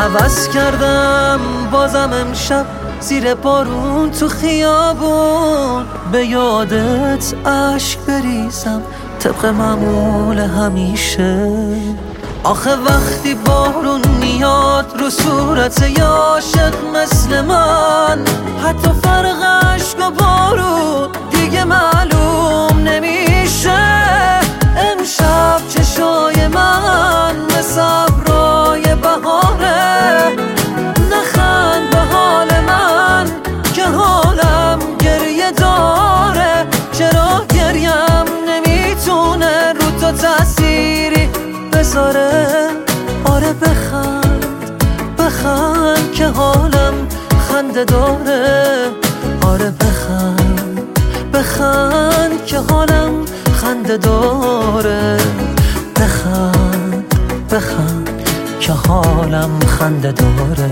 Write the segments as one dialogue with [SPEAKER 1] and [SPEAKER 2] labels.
[SPEAKER 1] عوض کردم بازم امشب زیر بارون تو خیابون، به یادت عشق بریزم طبق معمول همیشه. آخه وقتی بارون میاد رو صورت یه عاشق مثل من، حتی فرق عشق و بارون دیگه معلوم نمیشه. امشب چشای من مثل ابرای بهاره، نخند به حال من که حالم گریه داره. چرا گریم نمیتونه رو تو تأثیری بذاره؟ آره بخند بخند که حالم خنده داره. آره بخند بخند که حالم خنده داره. بخند بخند که حالم خنده داره.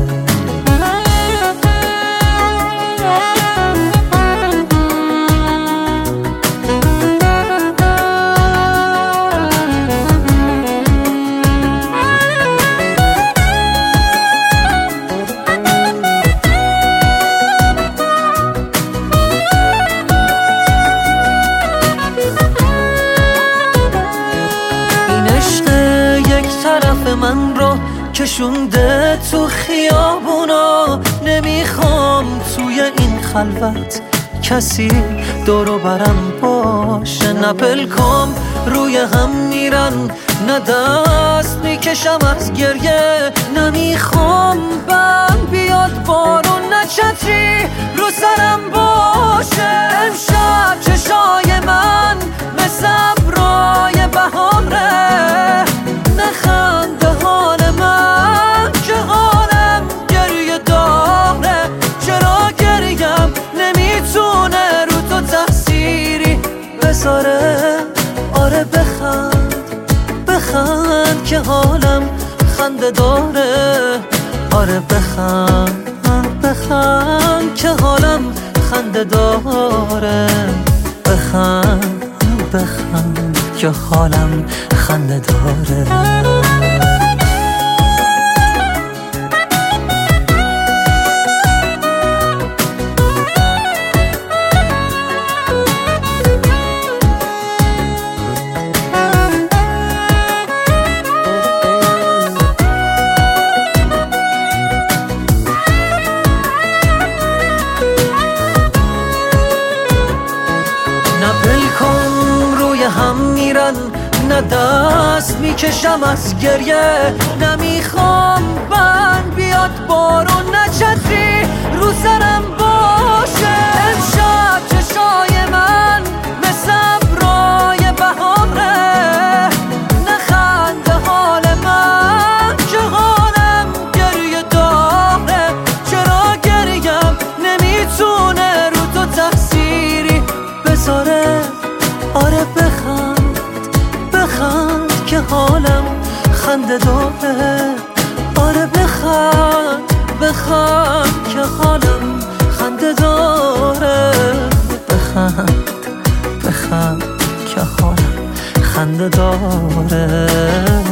[SPEAKER 1] طرف من رو کشونده تو خیابونا، نمیخوام توی این خلوت کسی دورو برم باشه. نه پلکام روی هم میرن، نه دست میکشم از گریه. نمیخوام بم بیاد بارون، نه چتری رو سرم باشه. امشب چشای من مثل ابرای بهاره، نخند به حال من که حالم گریه داره. چرا گریم نمیتونه رو تو تأثیری بذاره؟ آره بخند بخند که حالم خنده داره. آره بخند بخند که حالم خنده داره. بخند بخند که حالم خنده داره. هم میرن، نه دست میکشم از گریه. نمیخوام بند بیاد بارون، نه چتری رو سرم باشه. امشب چشای من مثل ابرای بهاره، نخند به حال من که حالم گریه داره. چرا گریم نمیتونه رو تو تأثیری بذاره؟ آره بخند بخند که حالم خنده داره. آره بخند بخند که حالم خنده داره. بخند بخند که حالم خنده داره.